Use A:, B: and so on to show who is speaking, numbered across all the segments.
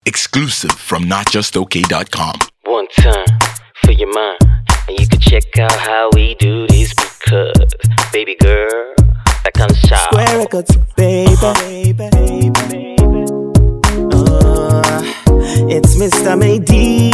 A: Exclusive from NotJustOK.com.
B: One time for your mind, and you can check out how we do this because, baby girl, that kind of shot.
C: Square Records, baby. It's Mr. Maydi.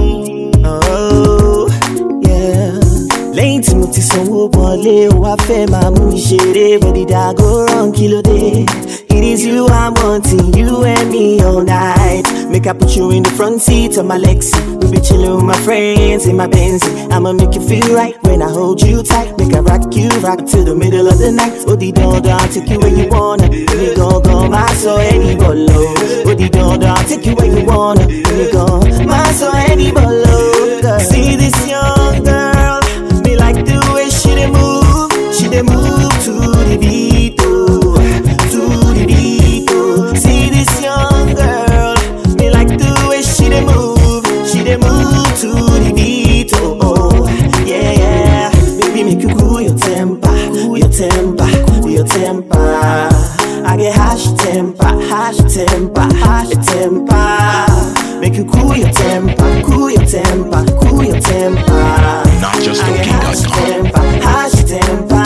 C: Oh, yeah. Lẹ́yìn tí mo ti sanwó wọlé, ó wá fẹ́ máa mú mi ṣeré. Where did I go wrong? Kí ló dé? It is you I'm wanting, you and me all night. Make I put you in the front seat of my Lexi. We be chillin' with my friends in my Benz. I'ma make you feel right when I hold you tight. Make I rock to the middle of the night. Oh, the door down, take you where you wanna. We go, my soul, any bolo. Oh, the door down, take you where you wanna. We go, my soul, any bolo. See this young girl, me like the way she dey move. She dey move to the beat, oh, to the beat, oh. See this young girl, me like the way she dey move. She dey move to the beat, oh, oh, yeah, yeah. Baby, make you cool your temper, cool your temper, cool your temper. I get hash temper, hash temper, hash temper. Make you cool your temper, cool your temper, cool your temper.
A: NotJustOK.com.
C: Hash temper,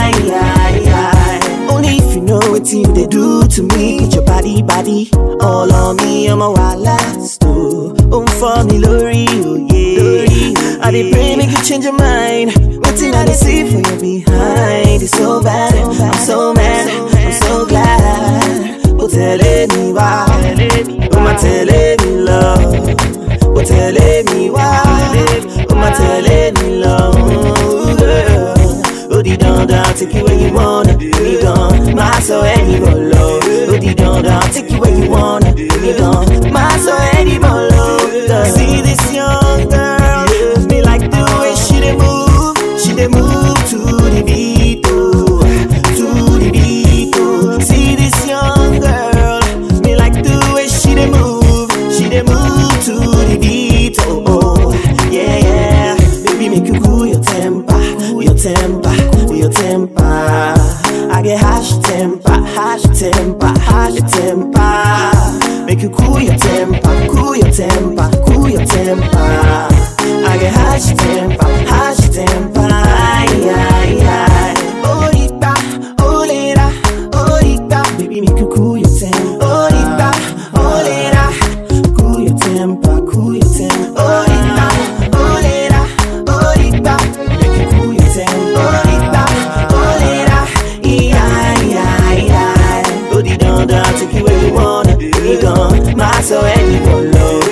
C: only if you know what you they do to me. Get your body, all on me. I'm a wild last, oh, for me, Lori, oh yeah. I dey pray make you change your mind. Waiting I dey see for you behind. It's so bad, I'm so mad, I'm so glad. Oh, telling me why, oh my telling me love. Oh, telling me why, oh my telling me love, girl. Oh, the down, take you where you wanna. We gone, my soul, any bolo. Oh, the down, take you where you wanna. We gone, my soul, any bolo. See this young girl, me like the way she dey move. She dey move to the beat, oh, to the beat, oh. See this young girl, me like the way she dey move. She dey move to the beat, oh, oh, yeah, yeah. Baby, make you cool your temper, cool your temper, cool your temper. I get hash temper, hash temper, hash temper. Make you cool your temper, cool your temper, cool your temper. I get hash temper, hash temper. Orita, olera, orita. Baby, make you cool your temper. Orita, olera, cool your temper, cool your temper. Orita, olera, orita. Make you cool your temper. Orita, olera, yeah. Oh, the down, take you where you wanna. We gone, my soul, any bolo.